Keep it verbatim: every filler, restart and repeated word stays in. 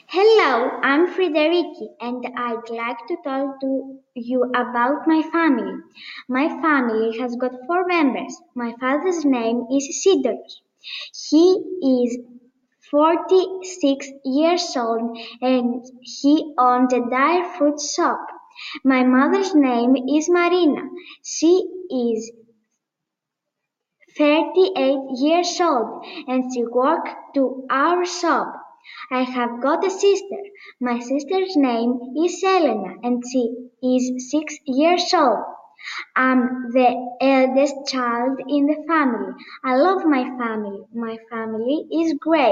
Hello, I'm Friederike and I'd like to talk to you about my family. My family has got four members. My father's name is Sidoros. He is forty-six years old and he owns a dairy fruit shop. My mother's name is Marina. She is thirty-eight years old and she works to our shop. I have got a sister. My sister's name is Elena and she is six years old. I'm the eldest child in the family. I love my family. My family is great.